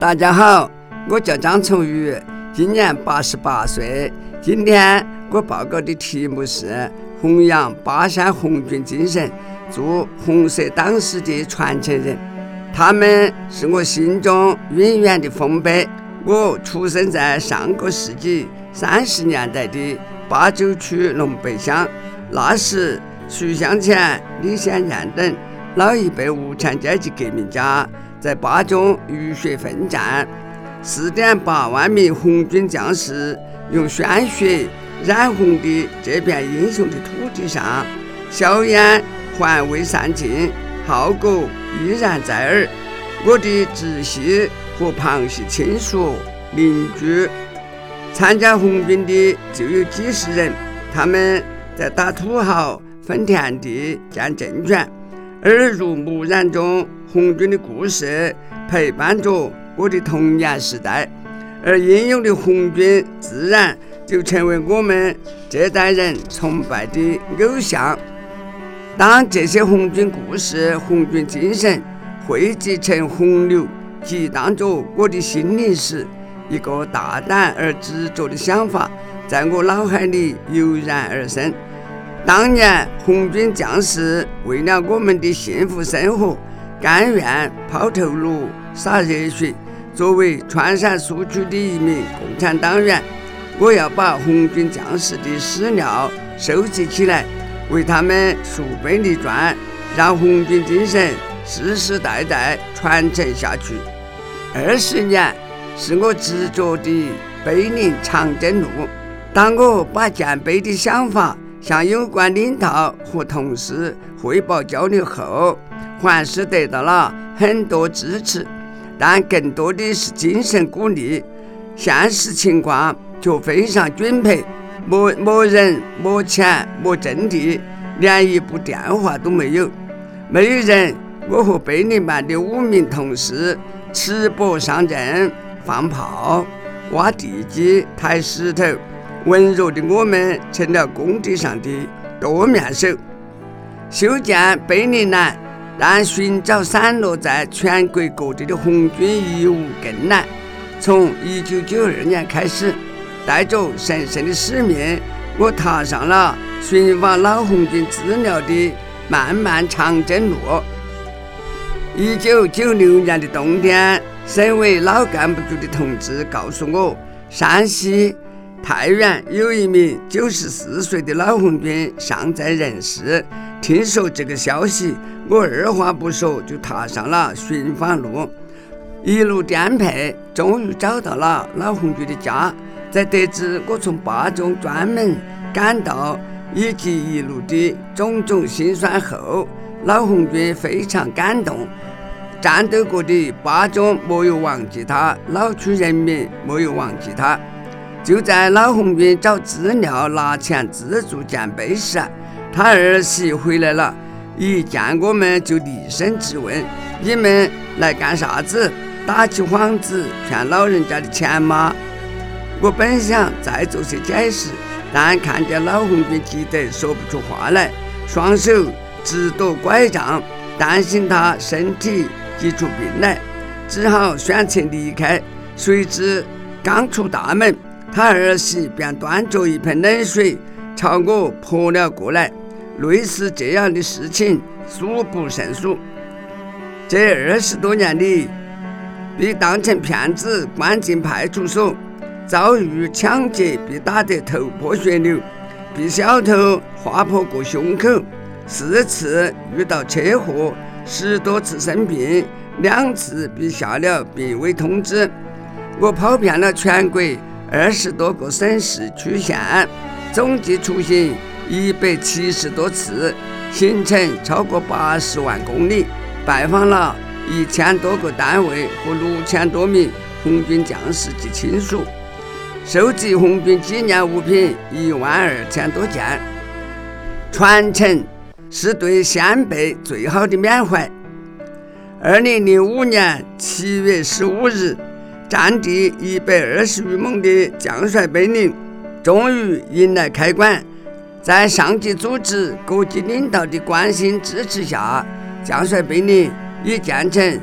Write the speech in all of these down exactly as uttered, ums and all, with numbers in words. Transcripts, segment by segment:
大家好，我叫张崇宇，今年八十八岁。今天我报告的题目是弘扬巴山红军精神，做红色党史的传承人。他们是我心中永远的丰碑。我出生在上个世纪三十年代的八九区龙北乡，那时徐向前、李先念等老一辈无产阶级革命家在巴中浴血奋战，四点八万名红军将士用鲜血染红的这片英雄的土地上，硝烟还未散尽，号角依然在耳。我的直系和旁系亲属邻居参加红军的就有几十人，他们在打土豪、分田地、建政权。耳濡目染中，红军的故事陪伴着我的童年时代，而英勇的红军自然就成为我们这代人崇拜的偶像。当这些红军故事、红军精神汇集成洪流，激荡着我的心灵时，一个大胆而执着的想法在我脑海里油然而生。当年红军将士为了我们的幸福生活，甘愿抛头颅、洒热血。作为川陕苏区的一名共产党员，我要把红军将士的史料收集起来，为他们树碑立传，让红军精神世世代代传承下去。二十年是我执着的碑林长征路。当我把建碑的想法向有关领导和同事汇报交流后，还是得到了很多支持，但更多的是精神鼓励。现实情况却非常窘迫，没没人、没钱、没阵地，连一部电话都没有。没有人，我和碑林办的五名同事持钵上阵，放炮、挖地基、抬石头。温柔的我们成了工地上的多面手。修建碑林难，但寻找散落在全国各地的红军遗物更难。从一九九二年开始，带着神圣的使命，我踏上了寻访老红军资料的漫漫长征路。一九九六年的冬天，省委老干部局的同志告诉我，山西太原有一名九十四岁的老红军尚在人世。听说这个消息，我二话不说就踏上了寻访路，一路颠沛，终于找到了老红军的家。在得知我从巴中专门赶到以及一路的种种辛酸后，老红军非常感动。战斗过的巴中没有忘记他，老区人民没有忘记他。就在老红军找资料拿钱资助建碑时，他儿媳回来了，一见我们就厉声质问：你们来干啥子？打起幌子骗老人家的钱吗？我本想再做些解释，但看见老红军急得说不出话来，双手直夺拐杖，担心他身体急出病来，只好选择离开。谁知刚出大门，他儿媳便端着一盆冷水朝我泼了过来。类似这样的事情数不胜数。这二十多年里，被当成骗子关进派出所，遭遇抢劫被打得头破血流，被小偷划破过胸口，四次遇到车祸，十多次生病，两次被下了病危通知。我跑遍了全国二十多个省市区县，总计出行一百七十多次，行程超过八十万公里，拜访了一千多个单位和六千多名红军将士及亲属，收集红军纪念物品一万二千多件。传承是对先辈最好的缅怀。二零零五年七月十五日，占地一百二十余亩的将帅碑林终于迎来开馆。在上级组织、国际领导的关心支持下，将帅碑林已建成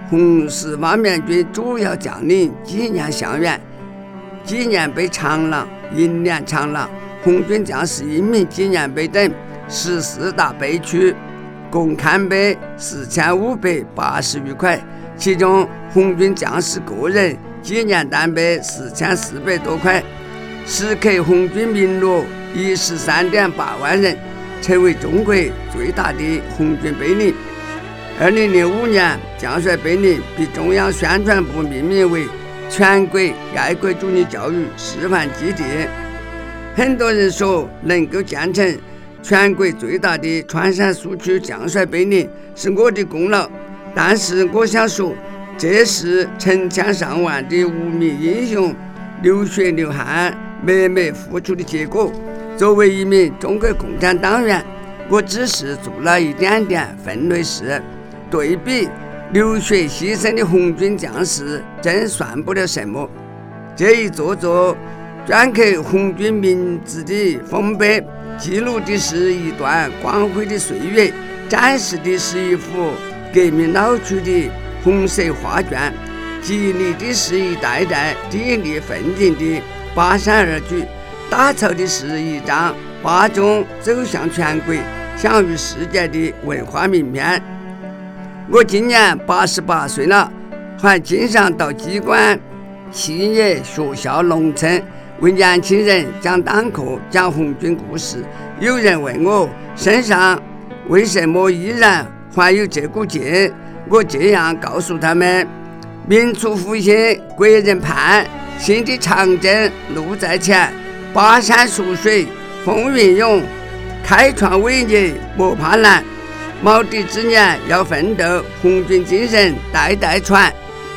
红十方面军主要将领纪念项员，纪念碑长廊、银联长廊、红军将士英名纪念碑等十四大碑区，共刊碑四千五百八十余块，其中红军将士个人纪念单碑四千四百多块，时刻红军名录一十三点八万人，成为中国最大的红军碑林。二零零五年，将帅碑林被中央宣传部命名为全国爱国主义教育示范基地。很多人说，能够建成全国最大的川陕苏区将帅碑林是我的功劳，但是我想说，这是成千上万的无名英雄流血流汗默默付出的结果。作为一名中国共产党员，我只是做了一点点分内事，对比流血牺牲的红军将士，真算不了什么。这一座座镌刻红军名字的丰碑，记录的是一段光辉的岁月，展示的是一幅革命老去的红色画卷，激励的是一代代砥砺奋进的八三二举，打造的是一张巴中走向全国、享誉世界的文化名片。我今年八十八岁了，还经常到机关、企业、学校、农村为年轻人讲党课、讲红军故事。有人问我身上为什么依然还有这股劲，我这样告诉他们：民族复兴，国人盼，新的长征路在前，巴山蜀水风云涌，开创伟业莫怕难。毛底之年要奋斗，红军精神代代传。